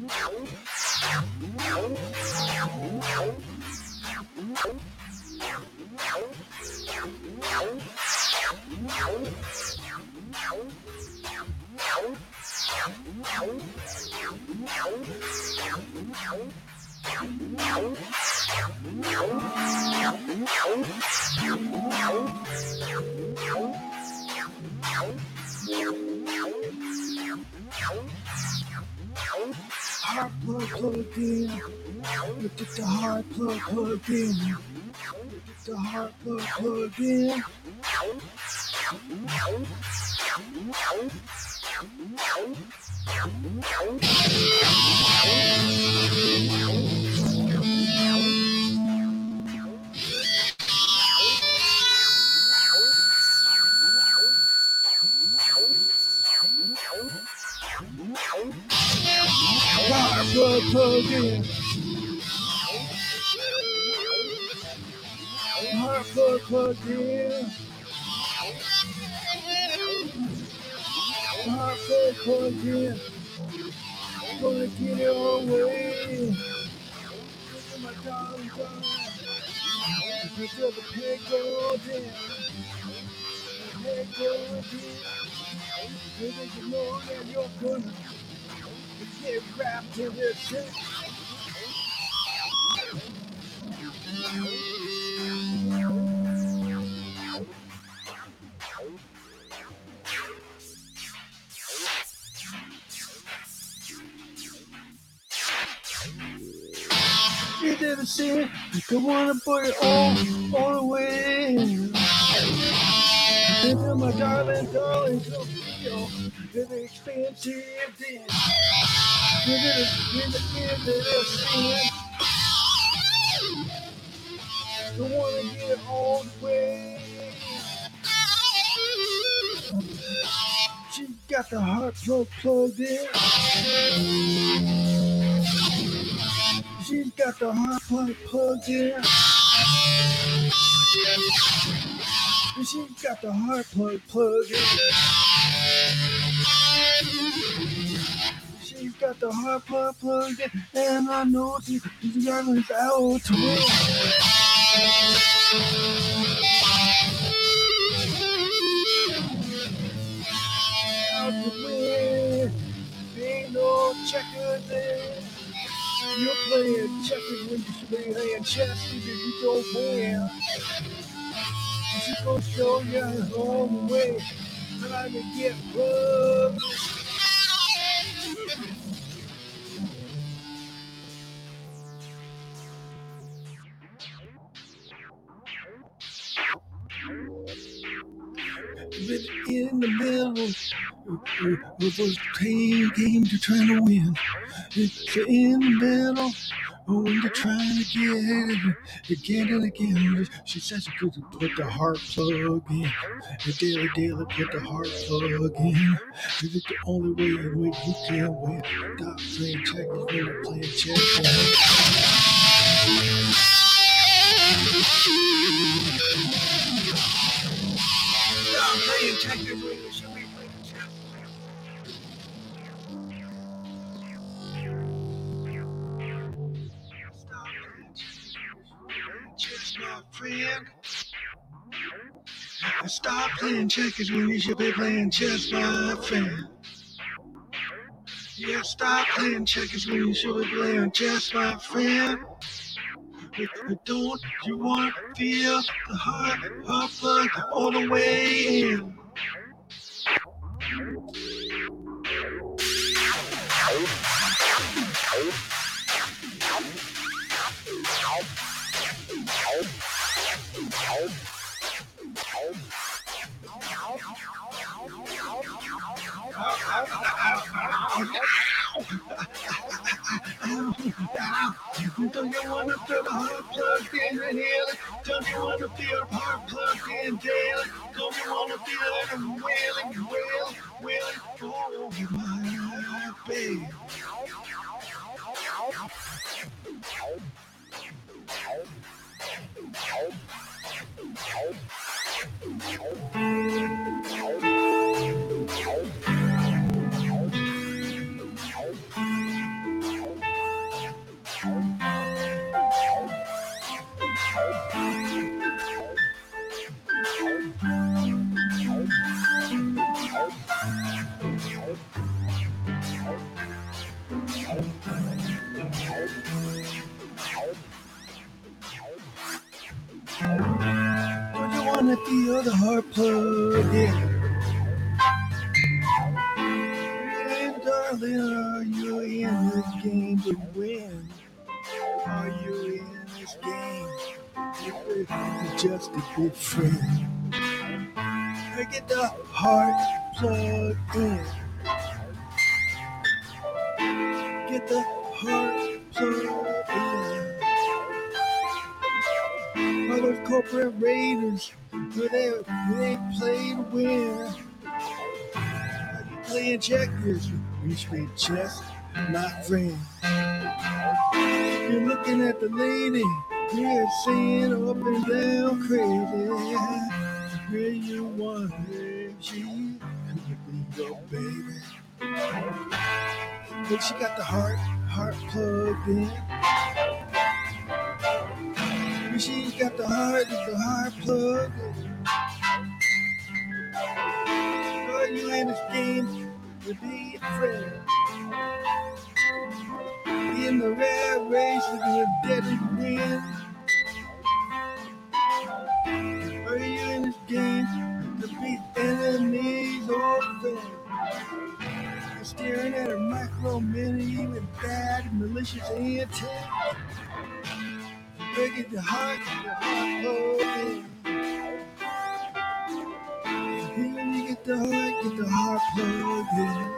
Hot plug in. Look at the hot plug in. The hot plug in. Hot plug in. Hot plug in. Hot plug in. Gonna get it all away. Look at my darling darling. Look at the pig golden. The pig golden. Look at you know that you're gonna get wrapped in this shit. You never said you wanna put it all away. Look at my darling, darling, so feel it's expensive thing. Look at the sin. Don't wanna get it all the way. She got the hot plug plugged in. She's got the hot plug plugged in. She's got the hot plug plugged in. She's got the hot plug plugged in. And I know she's got it out to win. Out to win. Ain't no checker there. You're playing checkers when you should be playing chess because you don't win. She's gonna show you all the way how to get plugged. But in the middle of those games you're trying to win. It's in the middle when you're trying to get it again. She says you could put the heart plug in. Daily, put the heart plug in. Is it the only way in which you can win? Stop playing checkers when you're playing chess. Stop playing checkers when you should be playing chess. Stop playing chess, my friend. Stop playing checkers when you should be playing chess, my friend. Yeah, stop playing checkers when you should be playing chess, my friend. Don't you want to feel the heart plug all the way in? Don't you want to feel the heart plugged in daily? Don't you want to feel the heart plugged in daily? Don't you want to feel it wailing, oh my baby. at the other heart plug. Yeah. And darling, are you in this game to win? Are you in this game just to be friends? I get the heart plugged in. Get the heart plugged in. All those corporate raiders, they play to win. Are you playing checkers? We play chess, not friends. You're looking at the lady, you're saying up and down crazy. Where you wonder if she could be your baby. But she got the heart plugged in. She's got the heart plugged in. Are you in this game to be a friend? In the rat race to the deadly win. Are you in this game to beat enemies or friends? You're staring at a micro mini with bad malicious intent. Break it the heart plugged in. Here you get the heart plugged in.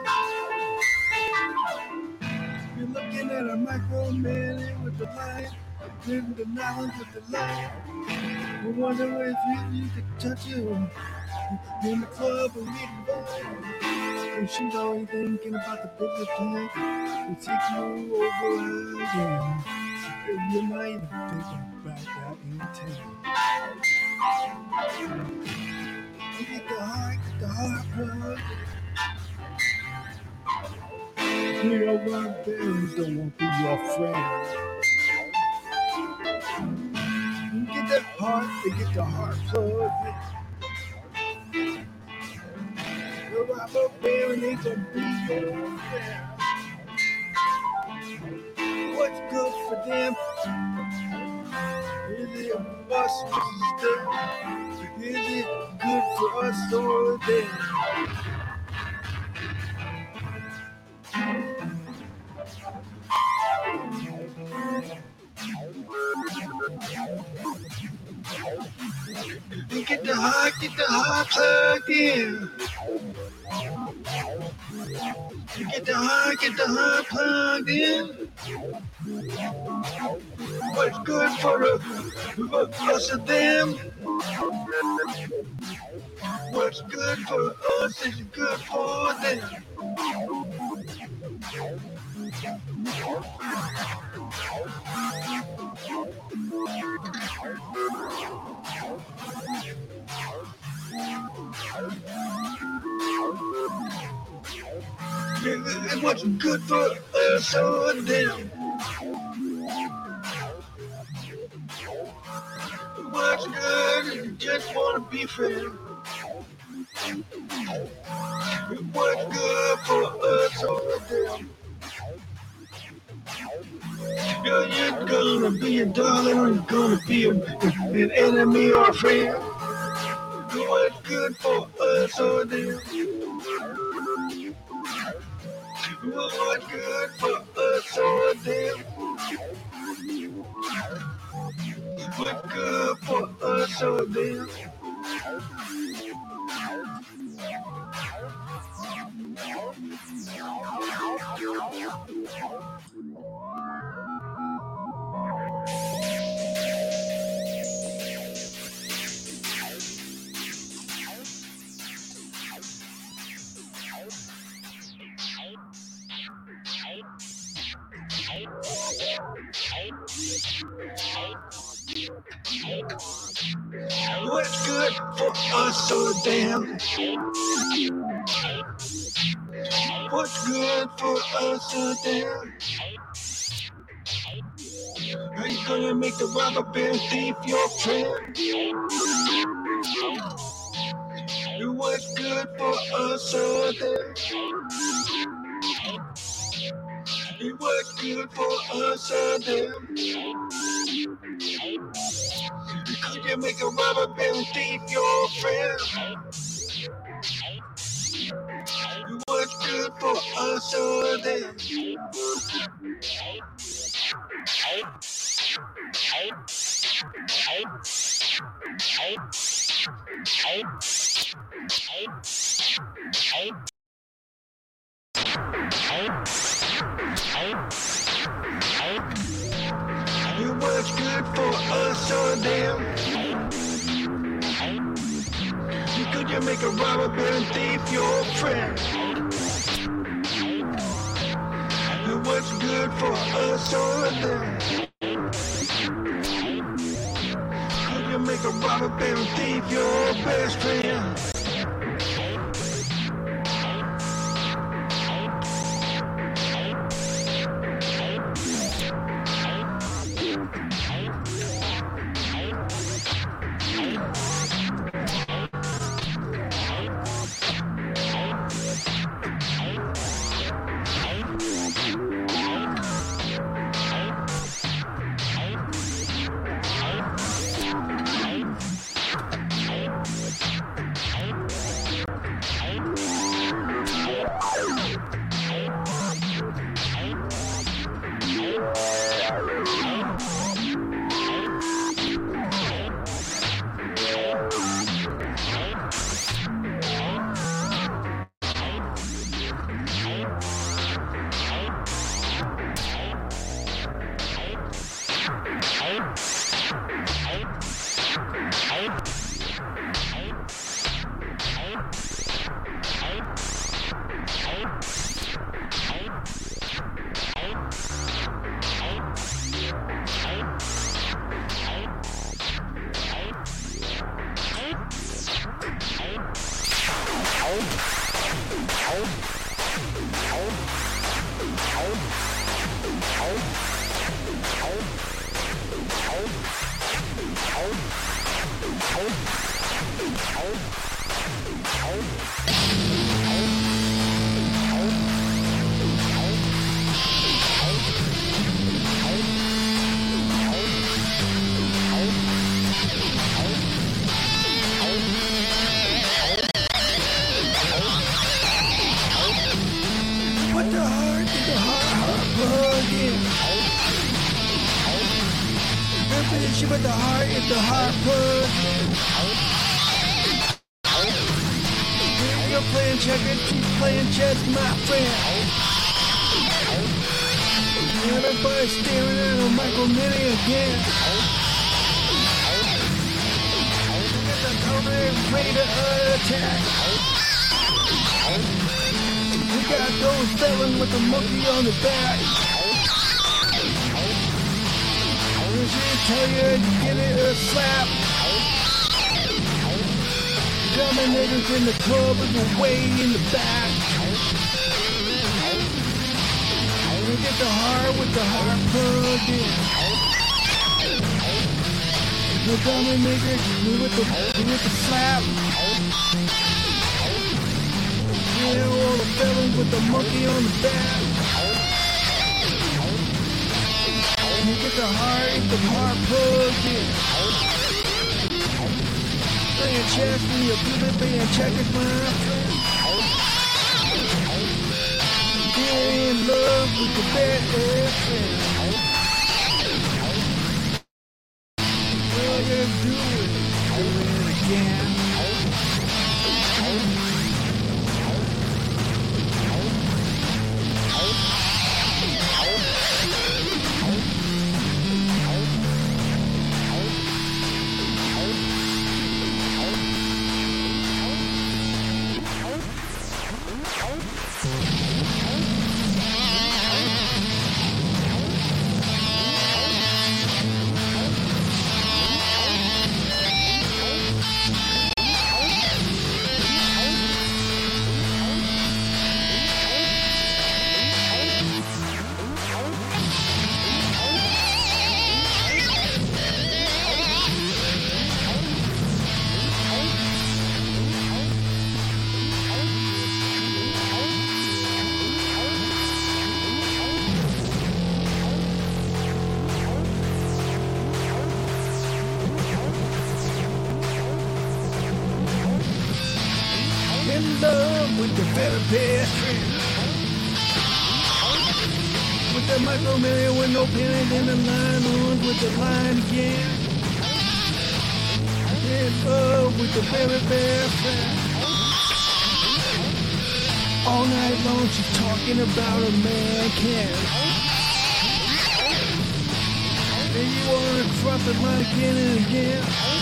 You're looking at a micro mini with the light, with the knowledge with the light. We wonder if you could touch you in the club or meet the vibe. And she's always thinking about the bigger plan and take you over again. And you're not even thinking about that in town. You get the heart plug. You know what, parents don't want to be your friend. You get the heart plug. The robber baron needs to be your friend. What's good for them? Is it us versus them? Is it good for us or them? You get the heart plugged in. You get the heart plugged in. What's good for us or them? What's good for us is good for them. And what's good for us or them? What's good if you just want to be friends? What's good for us or them? You're gonna be a darling or you're gonna be an enemy or a friend. What's good for us or them? What's good for us or them? What's good for us or them? What's good for us or them? What's good for us or them? Are you gonna make the robber baron thief your friend? What's good for us or them? What's good for us or them? you make a robber baron thief your friend? What's good for us or them? What's good for us or them? Could you make a robber baron thief your friend? What's good for us or them? Could you make a robber baron thief your best friend? With the heart, if the heart plug. You're playing checkers, keep playing chess, my friend. Everybody's staring at a Michael Mini again. Get the coming ready to attack. We got those felons with the monkey on the back. Tell you to give it a slap. Dominators in the club is way in the back. We get the heart with the heart plugged in. The dominators with the slap. Yeah, all the felons with the monkey on the back. You get the heart plugged in. Playing chess when you're good, playing checkers, my friend. You're in love with the best friend. Well, you do it again. with the very best friend. With the micro million with no pennies in the line on with the line again. In love with the very best friend. All night long she's talking about a man can. And you wanna cross the line again and again.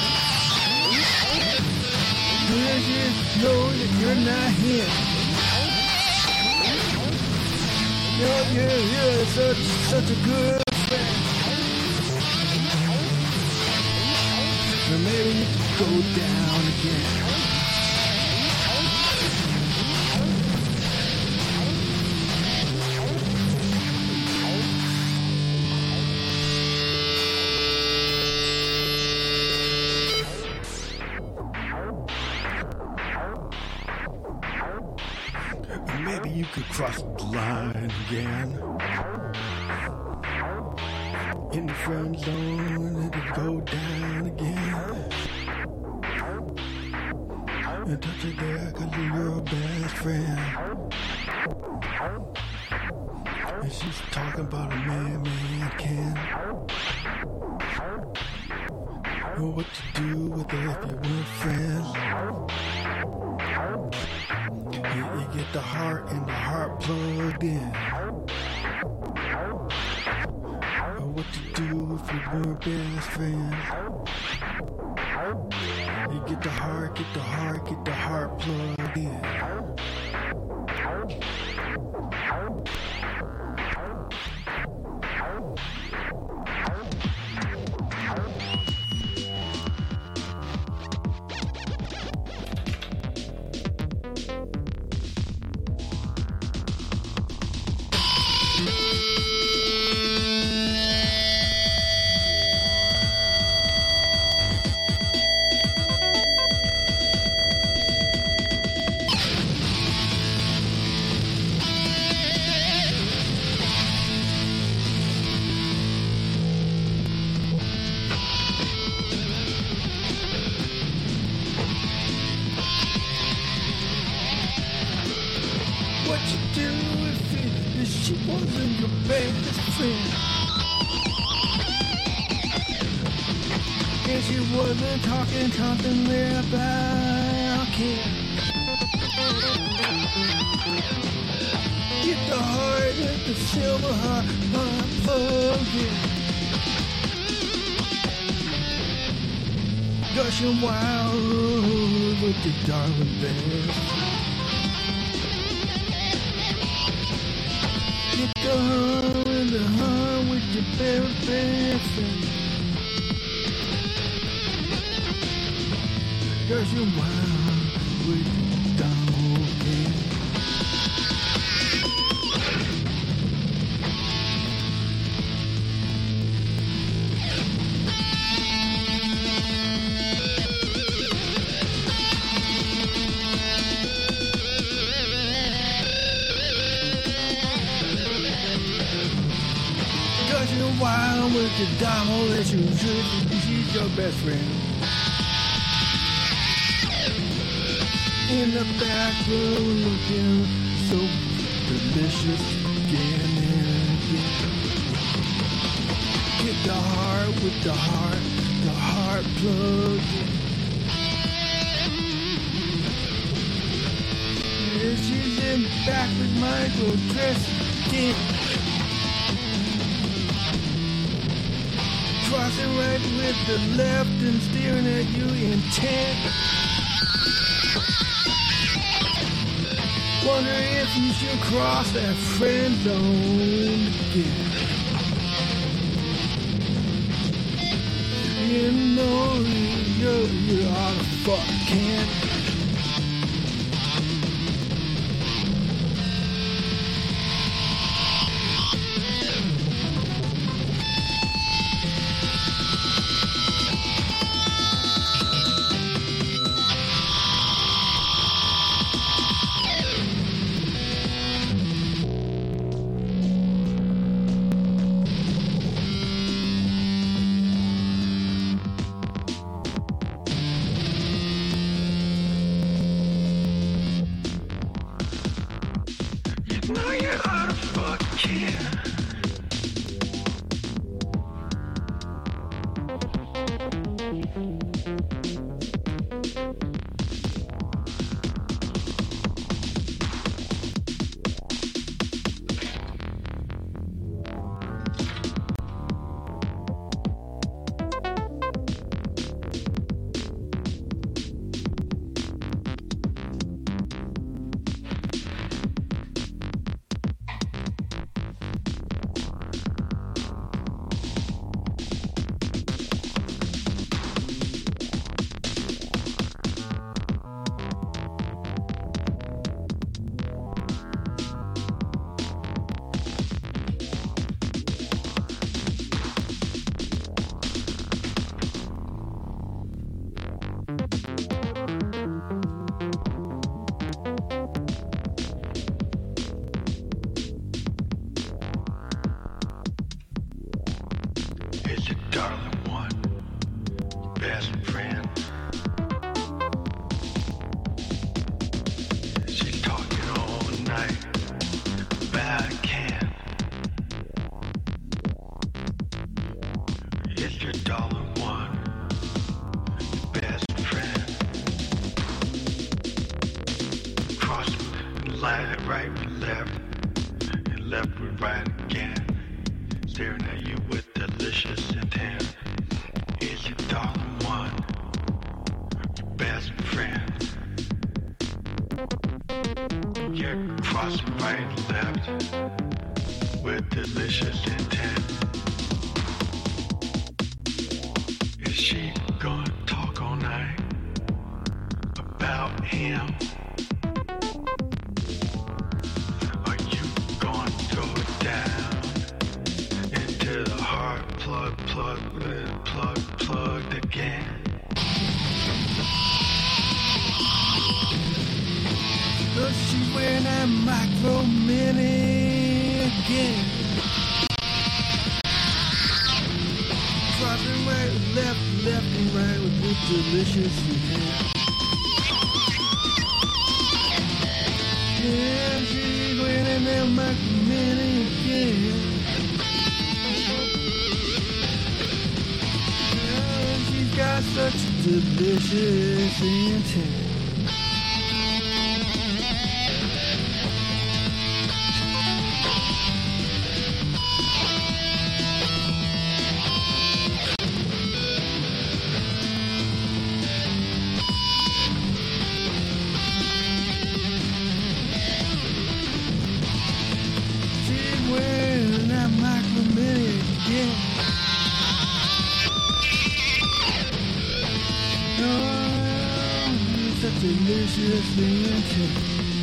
You just know that you're not him. You're such a good friend. So maybe you can go down again. Maybe you could cross the line again. In the friend zone, and it go down again. And touch it there, 'cause you're your best friend. And she's talking about a man can. Know what to do with her if you weren't friends. You get the heart and the heart plugged in. Or what to do if you weren't best friends. You get the heart plugged in. What you do if she wasn't your best friend? And she wasn't talking constantly about care. Get the heart with the silver heart plugged in. Gushing wild with the darling best. Get the heart in the heart with your very best friend. Gushing wild with the darling best. Wild with the damo that you should, she's your best friend. In the back room looking so delicious again and again. Get the heart with the heart plugged in. And she's in back with Michael dressed again. Crossing right with the left and steering at you intent. Wonder if you should cross that friend zone again. You know you ought to fuck can. darling one, best friend. She's talking all night about can. It's your darling one, best friend. Cross line, right with left, and left with right again. Staring at you with delicious intent. It's your darling one, best friend. Yeah, crossing right and left with delicious intent. Is she gonna talk all night about him? Are you gonna throw it down into the heart plugged again? Cause she's wearing that micro mini again. Crossing right and left and right with this delicious intent. Yeah, she's wearing that micro mini again. Yeah, she's got such delicious intent. Delicious intent.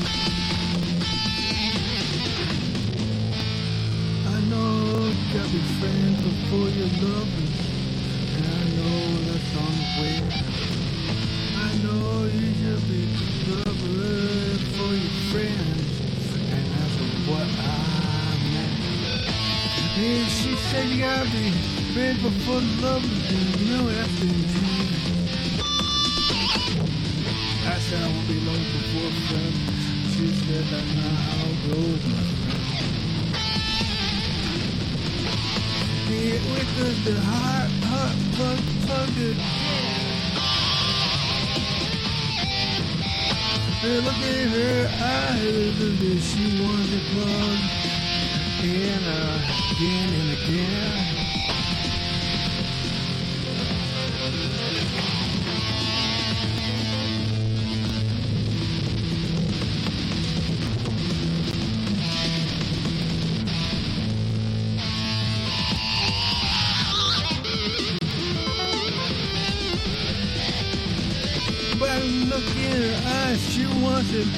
I know you gotta be friends before you're lovers, and I know that's on the way. I know you should be lovers for your friends, and that's what I meant. And she said you gotta be friends before lovers, and you know that's the intent. I said I won't be long before friend. She said that's not how it goes, my friend. Yeah, with the heart plugged it. And look at her eyes, she wants it plugged in again and again. Look in her eyes, she wants it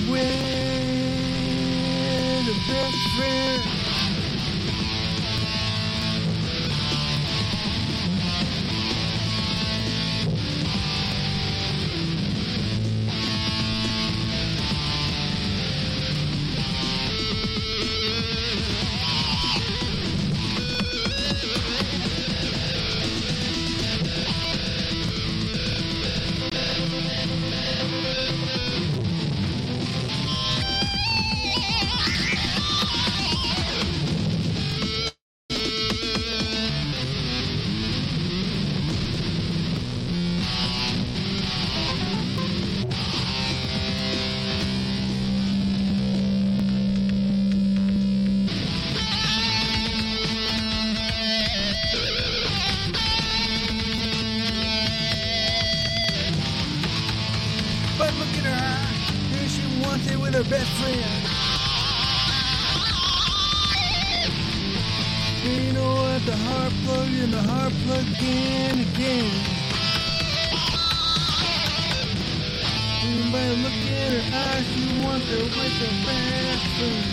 with a best friend. But look at her, and she wants it with her best friend. And you know what, the heart plug and the heart plug in again. But look at her eyes, she wants it with her best friend.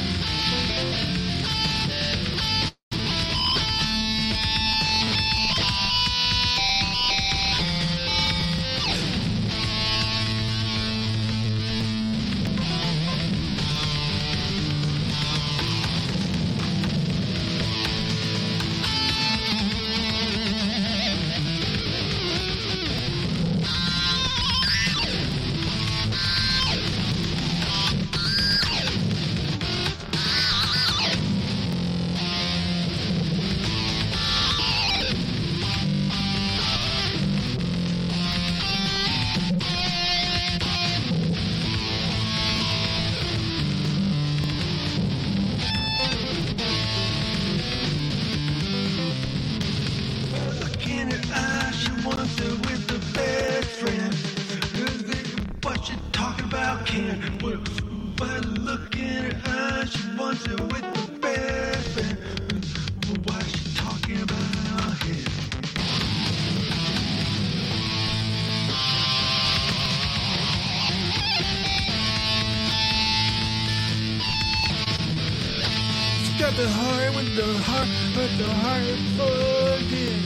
got the heart with the heart plugged in.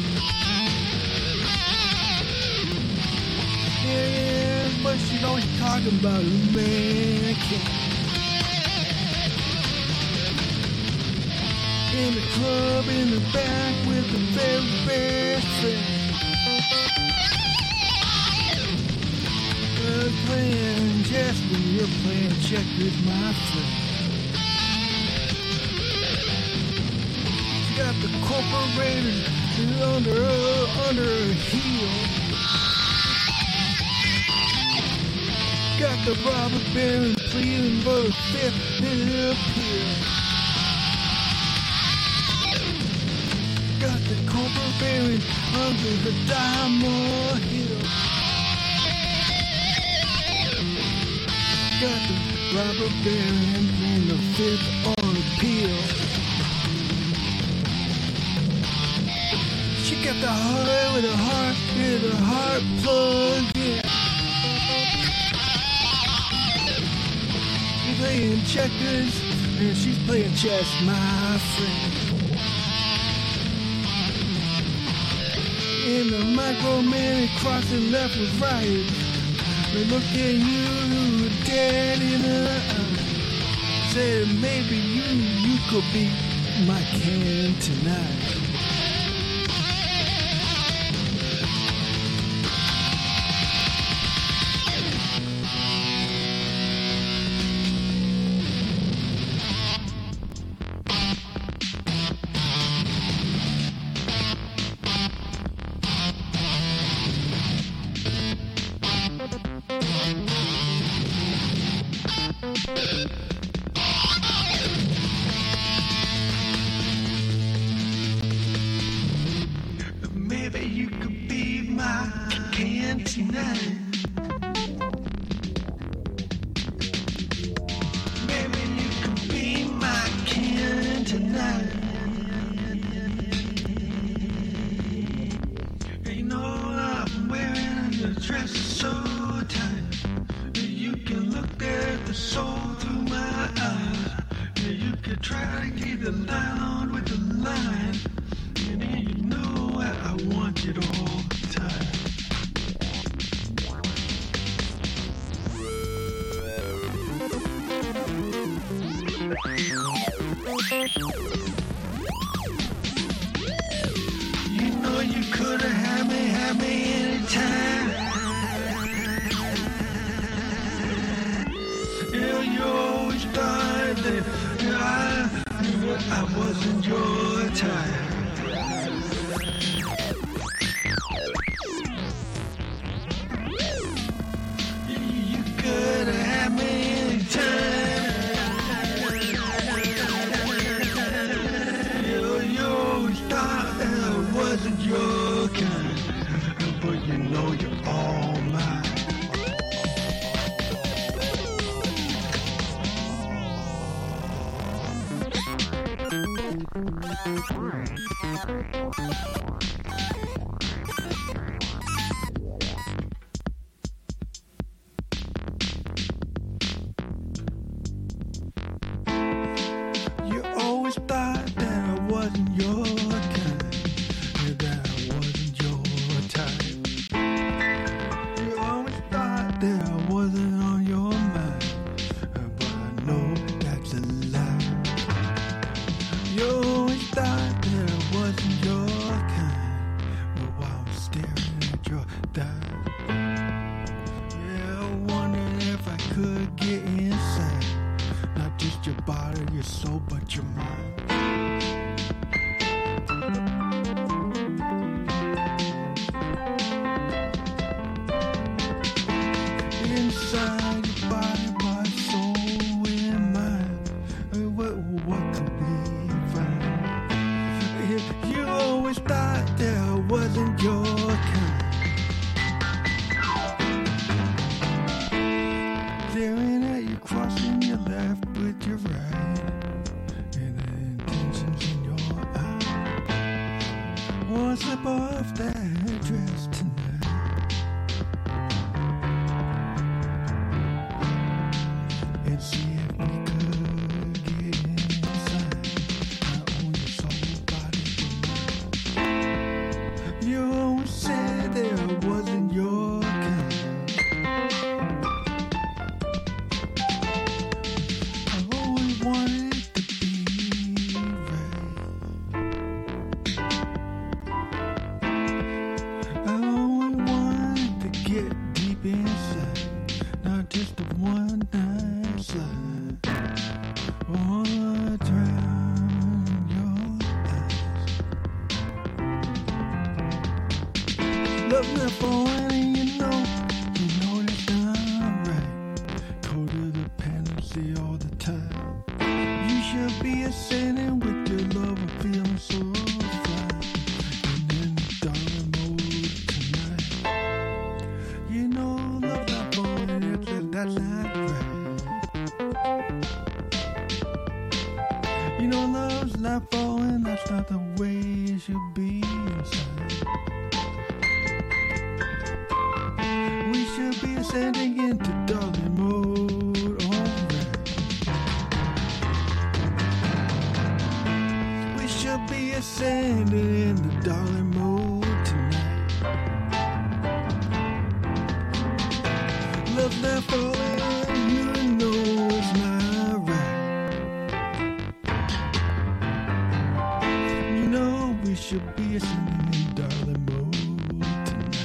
Yeah, but she's always talking about a man can't. In the club, in the back with the very best friend. Playing chess when you're playing checkers, my friend. She got the corporated under her heel. Got the robber baron pleading for the fifth appeal. Got the corporate baron under the diamond hill. Got the robber baron in the fifth appeal. She got the heart with a heart plugged in. She's playing checkers and she's playing chess, my friend. In the micro man crossing left with right. They look at you dead in the eye. Said maybe you could be my can tonight. Maybe you could be my can tonight. Maybe you could be my can tonight. You know I'm wearing a dress so tight. You can look at the soul through my eyes. You can try to keep the line on with the line. And then you know I want it all the time. You know you could have had me anytime. You always thought that I wasn't your type. You could have had me anytime. You always thought that I wasn't your kind, but you know you're all mine. You always thought that I wasn't your kind, that I wasn't your type. You always thought that I wasn't on your mind, but I know that's a lie. You always thought that I wasn't your kind, but while I'm staring at your thighs, yeah, wondering if I could get inside. Not just your body, your soul, but your mind. Inside your body, my soul and mind. What could be right? You always thought that I wasn't your kind. Staring at you, crossing your left with your right, and the intentions in your eye. One slip off that dress tonight, and see if we could get inside. be inside, not just a one night slide. Oh, drown your eyes. Love not for any, you know it's not right. Cold to the penalty all the time. You should be ascending with your love and feeling so fly. And in the darling mode tonight. You know love not for any, that's not right. You know love's not falling, that's not the way it should be inside. We should be ascending into darling mode, alright. We should be ascending into darling mode tonight. Love's not falling, you know it's not right. You know we should be ascending in darling mode tonight.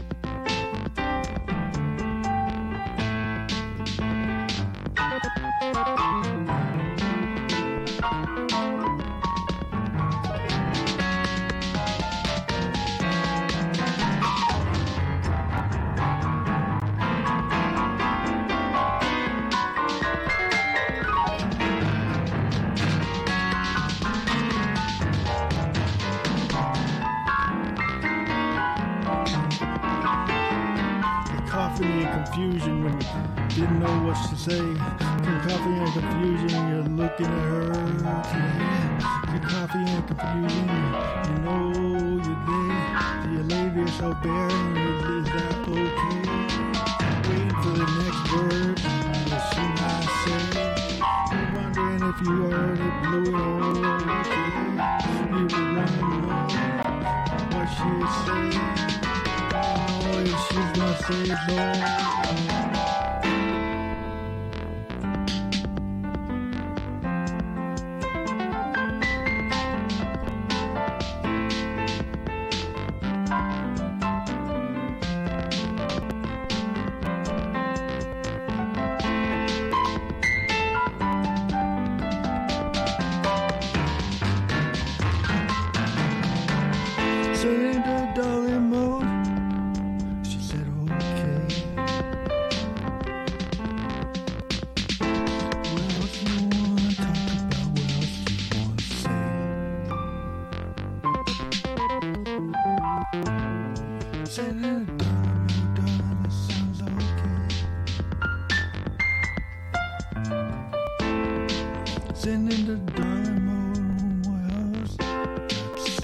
Cacophony and confusion when you didn't know what to say. Cacophony and confusion, you're looking at her. Cacophony and confusion, you know you're there. Your lady is so barren, is that okay? Waiting for the next word, what she might say. You're wondering if you already blew it all okay. You were wondering what she'd say. Oh, if she's gonna say no. Send her darling mode. She said okay. What else you wanna talk about? What else you wanna say? Send her darling mode, darling, that sounds okay. Send her the darling mode. What else to say?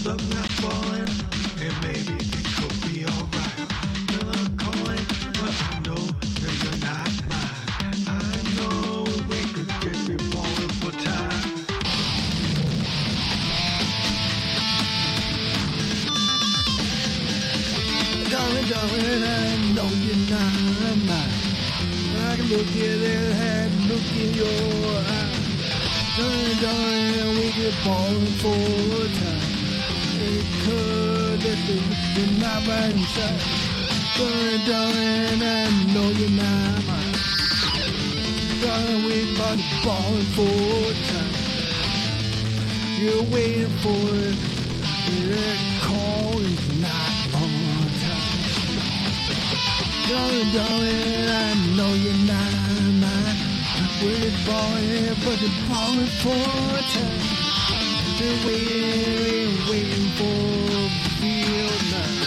love not falling, and maybe it could be alright. You're calling, but I know that you're not mine. I know we could just be falling for time. Darling, darling, I know you're not mine. I can look at it and look in your eyes. Darling, darling, we could fall for time. It could that you're not right inside. Darling, darling, I know you're not mine. Darling, we about to fall for time. You're waiting for it. That call is not on time. Darling, darling, I know you're not mine. We're falling, but you're falling for time. They're waiting for real night.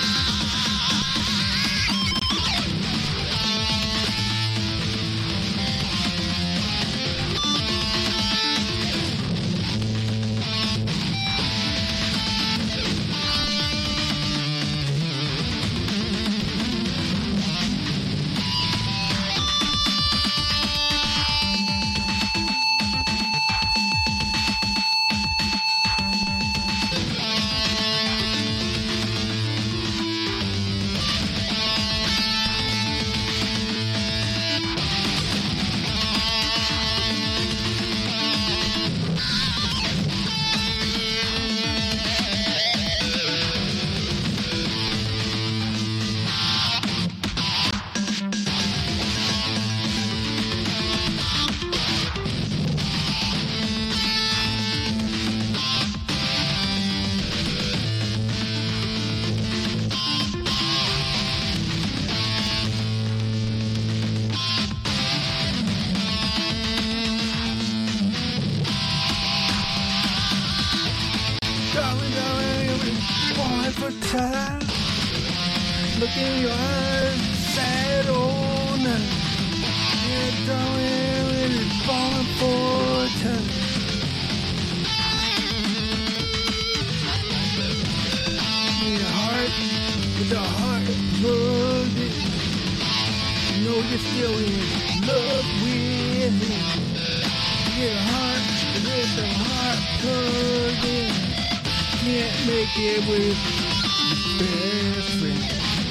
Darling, darling, you've been falling for time. Look in your eyes, sad old night. Yeah, darling, you've been falling for time. With your heart plugged in. You know you're still in love with him. Get a heart with the heart plugged in. Can't make it with your best friend.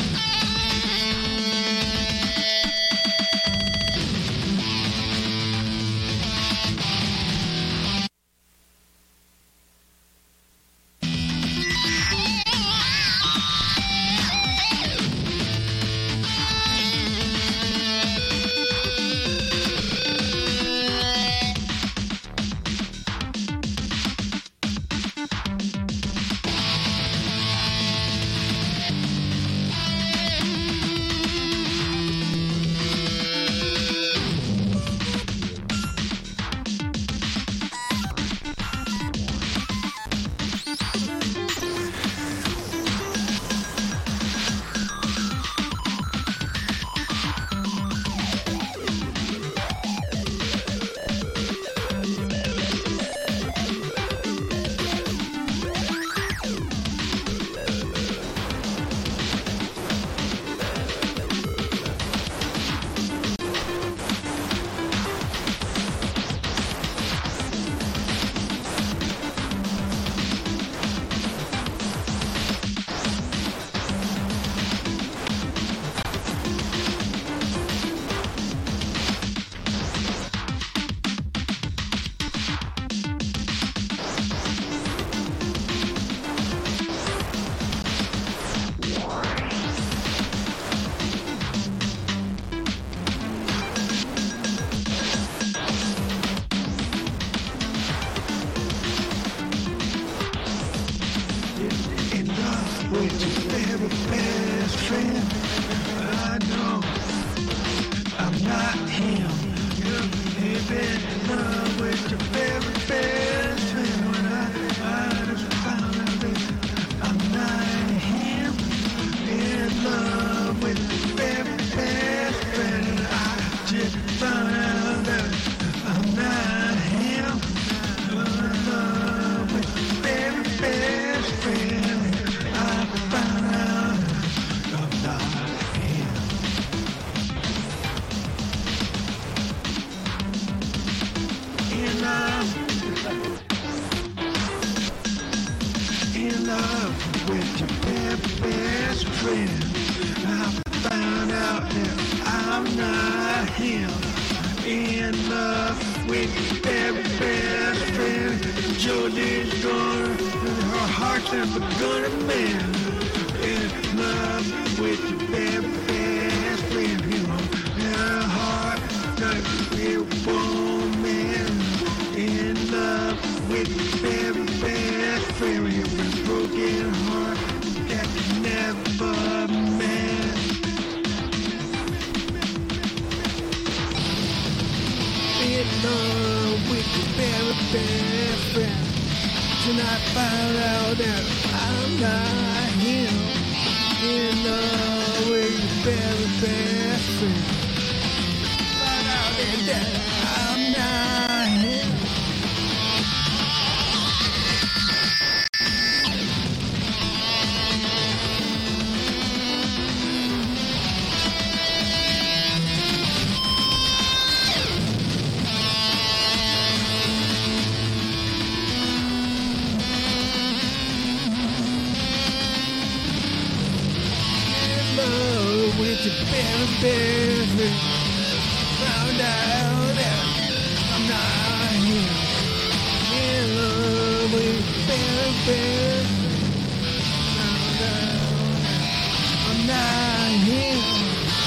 With your very best friend, I know I'm not him. You're in love with your very best friend. When I just found out that I'm not him. In love with your very best friend. I just found out that I'm not him. In love with your very best friend. in love with your best friend. I found out that I'm not him. In love with your best friend. Jodie's gone, her heart's never gonna mend. In love with your best friend. Her heart not it won't mend. In love with your best friend. With a broken heart that never mend. In love with your very best friend. Tonight found out that I'm not him. In love with your very best friend. Found out that I'm not him. With your very best friend. Found out that I'm not him. In love with your very best friend. Found out that I'm not him.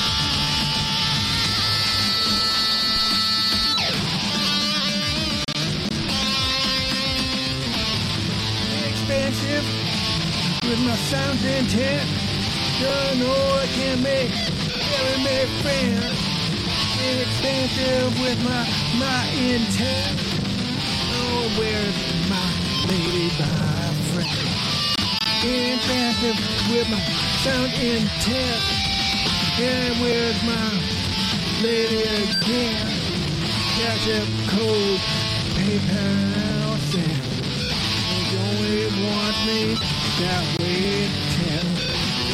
Expensive with my sound intent. Don't know I can make friends. Inexpensive with my intent. Oh, where's my lady by friend? Inexpensive with my sound intent. And where's my lady again? Cash up code, PayPal send. You only want me that way 10.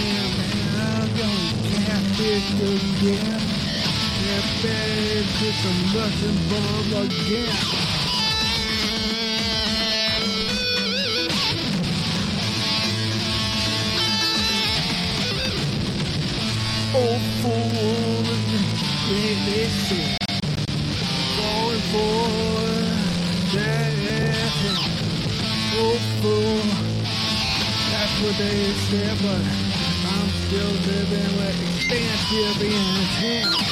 Catfish again. Yeah, babe, get some Russian bomb again. Oh, fool, they say, going for that. Oh, fool, that's what they say, but I'm still living with expansive intent.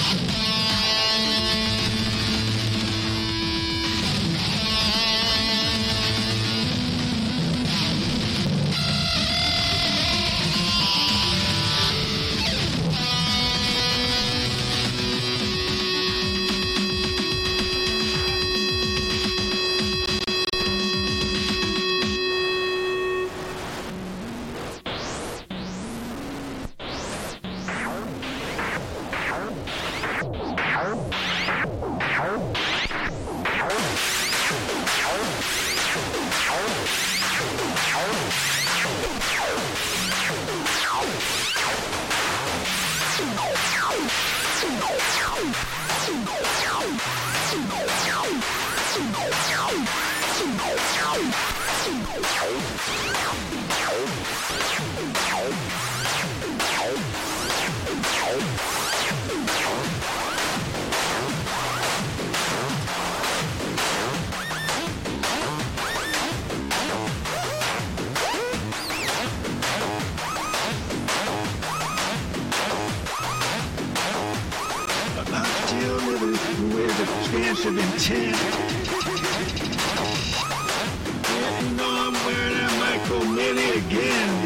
Expansive intent. Getting on where that Michael Mini again.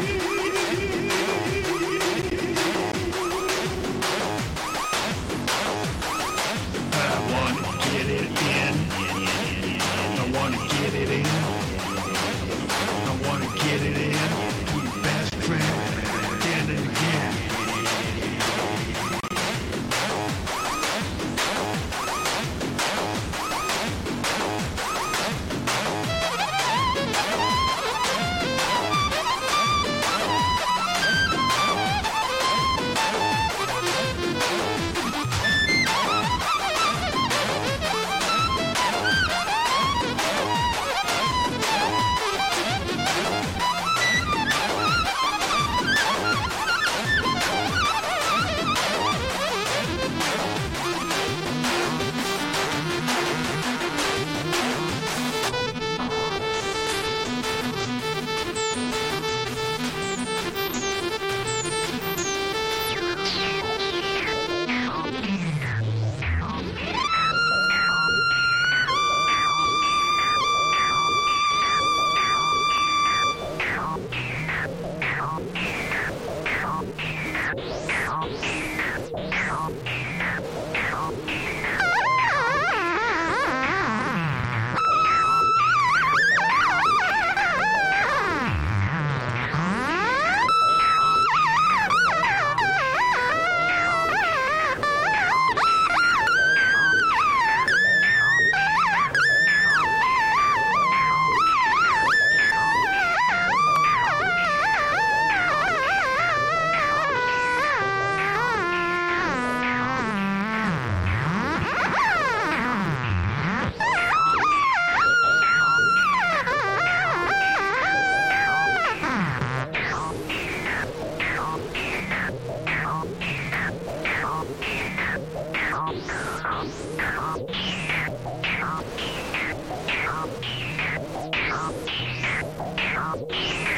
I want to get it in. I want to get it in. I want to get it in. Your best friend, again and again.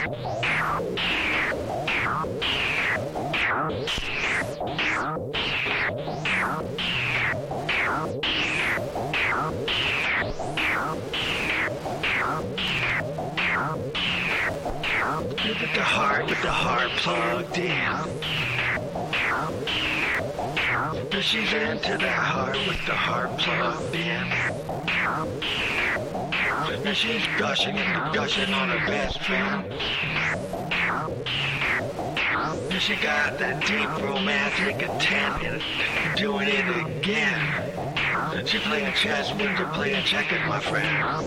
With the heart plugged in. She's into that heart with the heart plugged in. And she's gushing on her best friend. And she got that deep romantic intent in doing it again. She playing chess when you're playing checkers, my friend.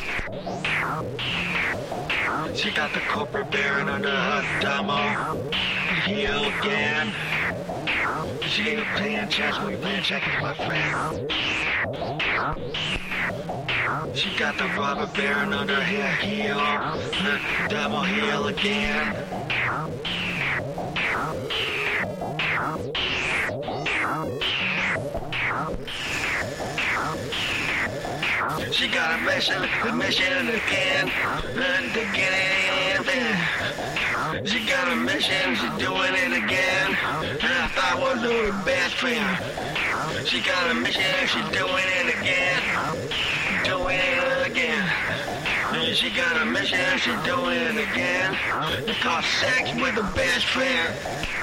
She got the corporate baron under her demo heel again. She ain't playing chess when you're playing checkers, my friend. She got the robber baron under her heel, her demo heel again. She got a mission again, and again. She got a mission, she's doing it again. And I thought was her best friend. She got a mission, she's doing it again. Doing it again. And she got a mission, she's doing it again. It's called sex with a best friend.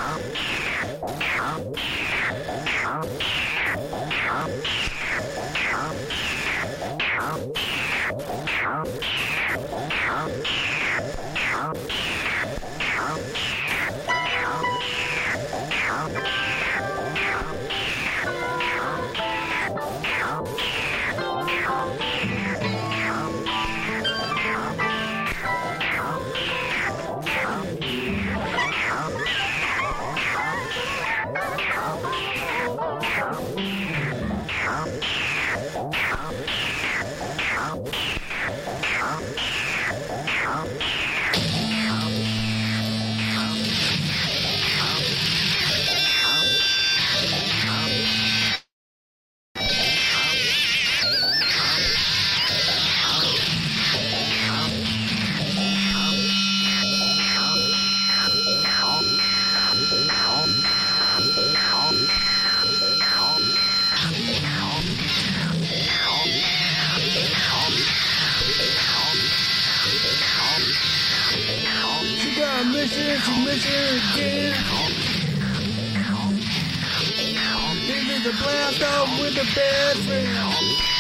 The blast off with the best friend.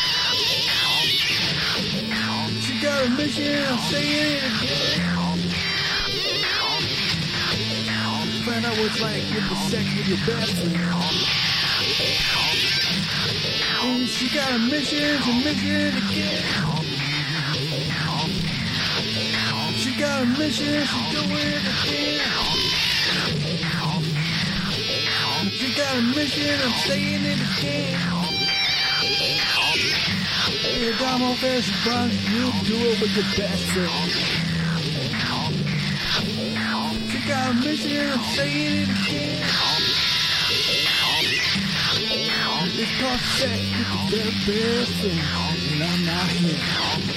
She got a mission, I'm saying it again. Find out what it's like with the sex with your best friend. And she got a mission, she's mission again. She got a mission, she's doing it again. She got a mission, I'm saying it again. Yeah, Damo Fashion Bunch, you do it with your best friend. She got a mission, I'm saying it again. It's called sex with the best friend, and I'm not here.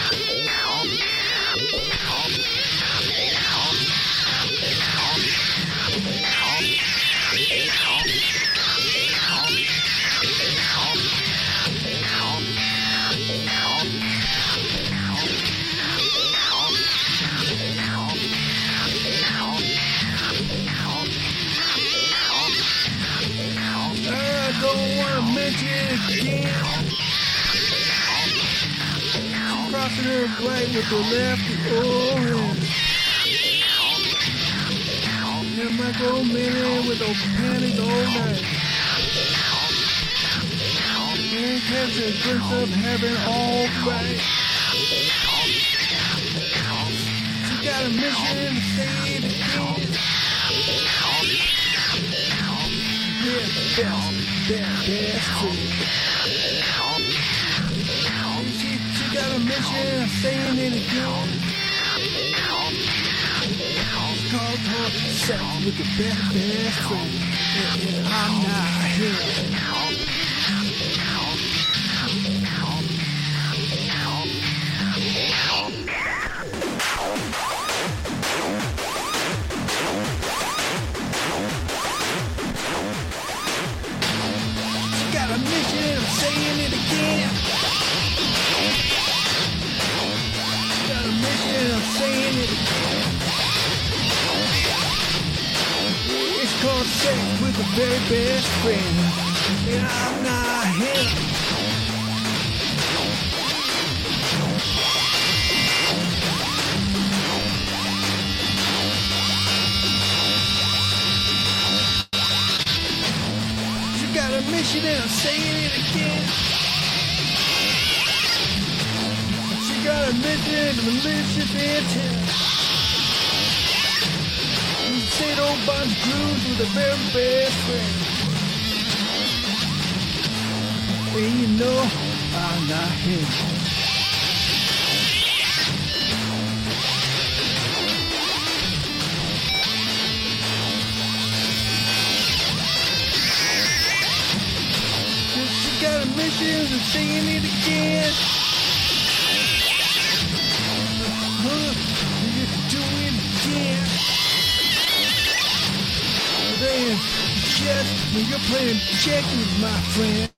Crossing her right with the left, oh, yeah, my old man with those panties all night. And catch a glimpse of heaven all right. She got a mission to save the kids. Yeah, best friend. She got a mission, I'm saying it again. It's called her sex with the best friend. And I'm not here. on sex with the very best friend. And I'm not him. She got a mission and I'm saying it again. She got a mission and a malicious intent. Say don't bunch grooves with a very best friend. And you know I'm not him. She got a mission and saying it again. You can do it again. Then just when you're playing checkers, my friend.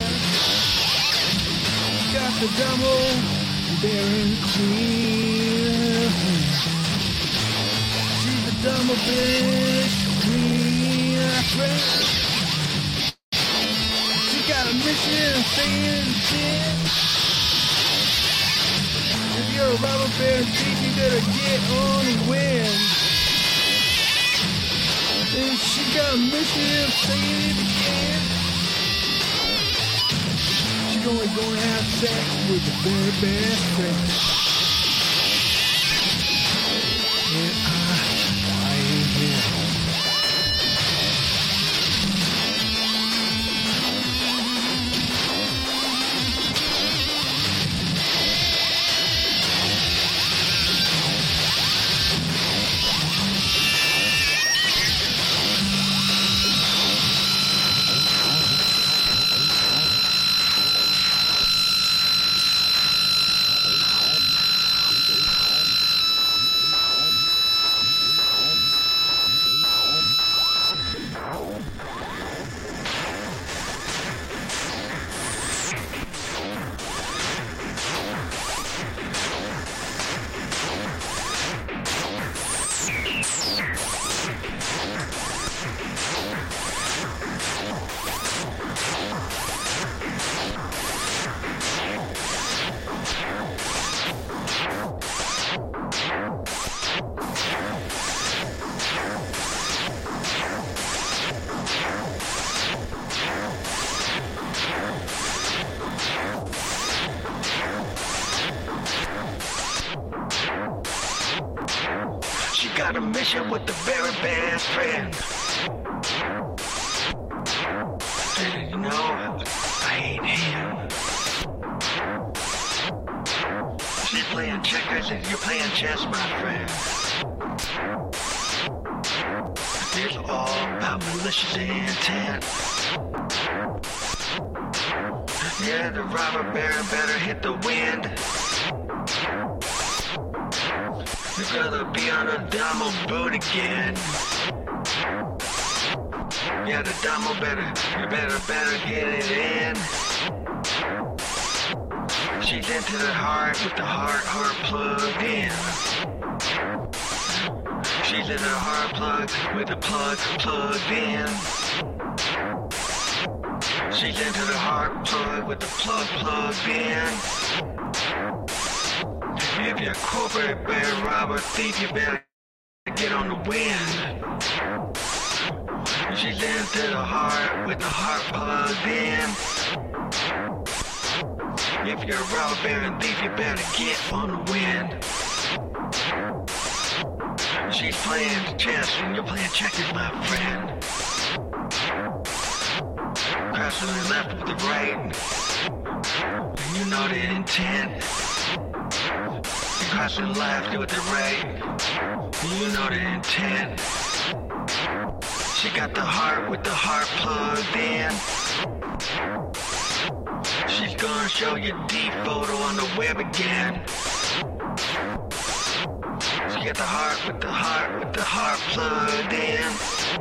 You got the dumb old Baron Queen. She's the dumb old bitch queen, my friend. She got a mission saying again. If you're a robber baron thief, you better get on and win. And she got a mission saying it again. She's only gonna have sex with the very best friend. And I ain't here. Got a mission with the very best friend. And you know, I ain't him. She's playing checkers and you're playing chess, my friend. It's all about malicious intent. Yeah, the robber baron better hit the wind. You're gonna be on a demo boat again. Yeah, the demo you better get it in. She's into the heart with the heart plugged in. She's in the heart plug with the plug plugged in. She's into the heart plug with the plug plugged in. If you're a corporate bear, robber, thief, you better get on the wind. She's into the heart with the heart plugged in. If you're a robber, bear, and thief, you better get on the wind. She's playing chess and you're playing checkers, my friend. Crossing the left with the right, and you know the intent. Crossing left with the right, you know the intent. She got the heart with the heart plugged in. She's gonna show you deep photo on the web again. She got the heart with the heart plugged in.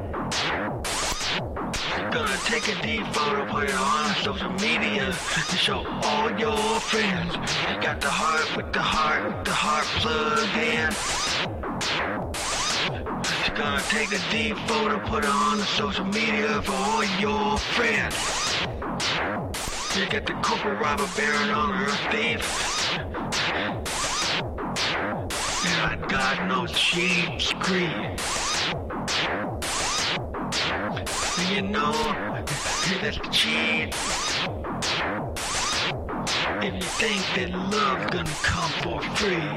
She's gonna take a deep photo, put it on social media, and show all your friends. She got the heart with the heart plugged in. Gonna take a deep photo, put it on the social media for all your friends. You get the corporal robber baron on her thief. And God knows she ain't scream. You know, that's the cheat. If you think that love's gonna come for free.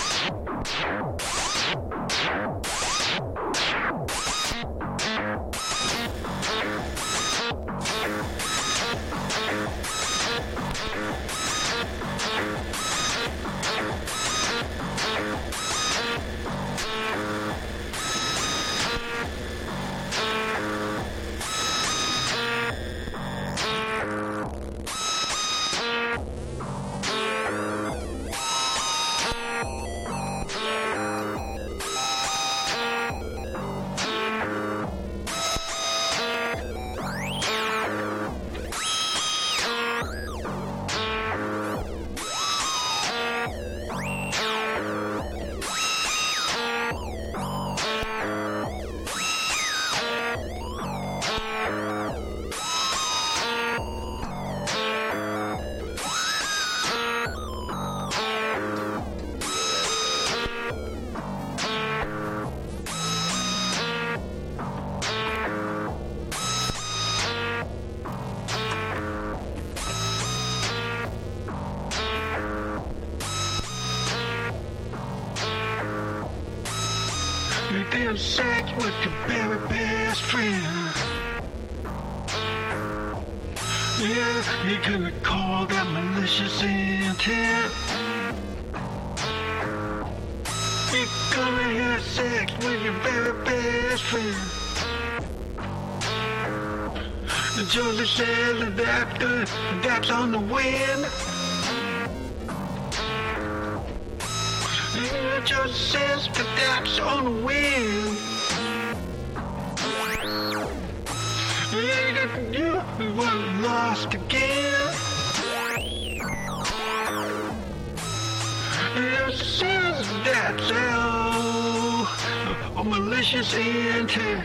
Damn sex with your very best friend. Yeah, you could call that malicious intent. You're gonna have sex with your very best friend. Joseph says that's on the wind. Joseph says that that's on the wind. You were lost again. Joseph says that's a malicious intent.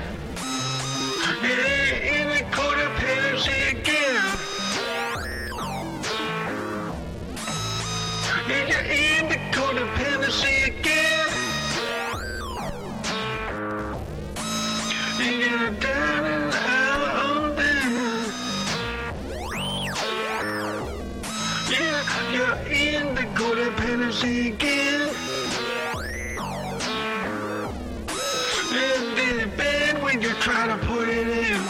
In the codependency again. In the codependency again. You're down and out on them. Yeah, you're in the codependency again. And it's bad when you try to put it in.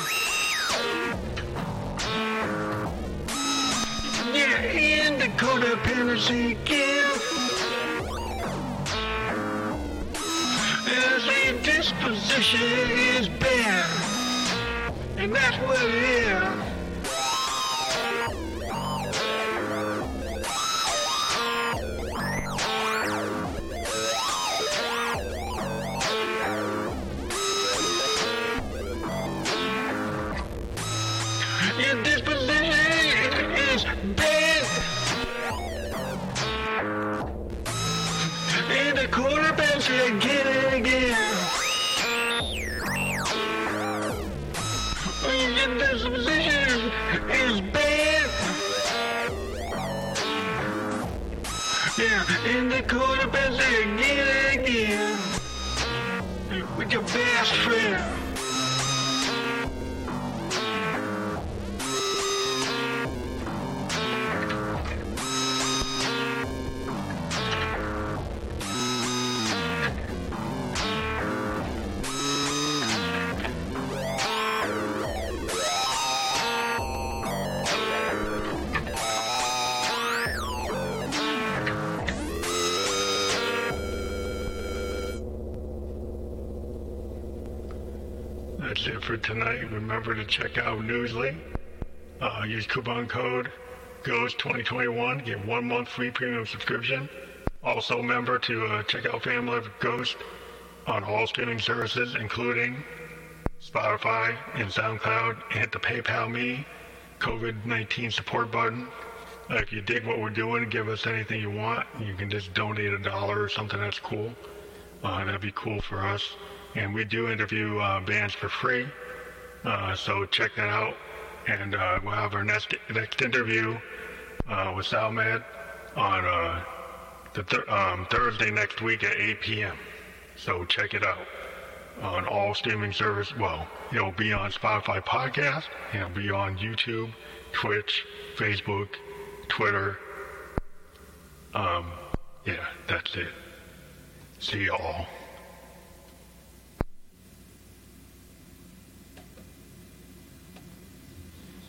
Yeah, in the codependency again. Your disposition is bad, and that's what it is. Your disposition is bad, and the quarterback's again and again. Your disposition is bad. Yeah, and the quarterback's again and again with your best friend. That's it for tonight. Remember to check out Newsly. Use coupon code GHOST2021. Get 1 month free premium subscription. Also remember to check out Family Life Ghost on all streaming services, including Spotify and SoundCloud. And hit the PayPal Me COVID-19 support button. If you dig what we're doing, give us anything you want. You can just donate $1 or something. That's cool. That'd be cool for us. and we do interview bands for free. So check that out, and we'll have our next interview with Salmed on Thursday next week at 8 p.m. So check it out on all streaming service. Well, it'll be on Spotify podcast, and it'll be on YouTube, Twitch, Facebook, Twitter. Yeah, that's it. See y'all.